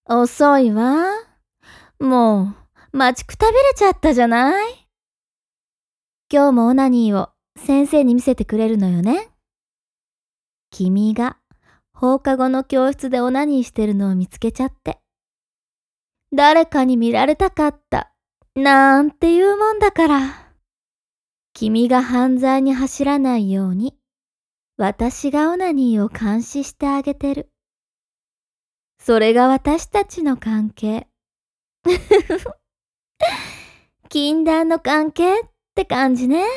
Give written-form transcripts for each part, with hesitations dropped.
遅いわ。もう、待ちくたびれちゃったじゃない。今日もオナニーを先生に見せてくれるのよね。君が放課後の教室でオナニーしてるのを見つけちゃって。誰かに見られたかった、なんていうもんだから。君が犯罪に走らないように、私がオナニーを監視してあげてる。それが私たちの関係。禁断の関係って感じね。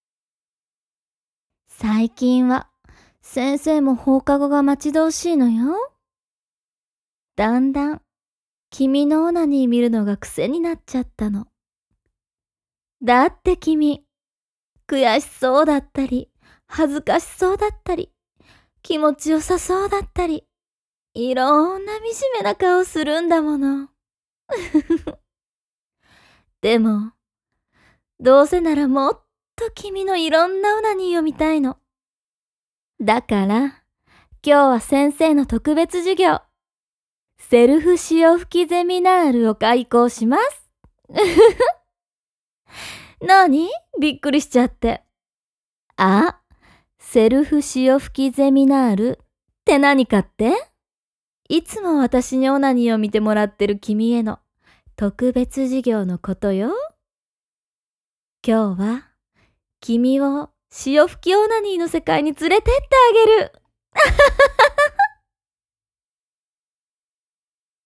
最近は先生も放課後が待ち遠しいのよ。だんだん君のオナニー見るのが癖になっちゃったの。だって君、悔しそうだったり、恥ずかしそうだったり、気持ちよさそうだったり、いろんな惨めな顔するんだもの。でも、どうせならもっと君のいろんなオナニーを見たいの。だから、今日は先生の特別授業、セルフ潮吹きゼミナールを開講します。なに？びっくりしちゃって。セルフ潮吹きゼミナールって何かって？いつも私にオナニーを見てもらってる君への特別授業のことよ。今日は君を潮吹きオナニーの世界に連れてってあげる。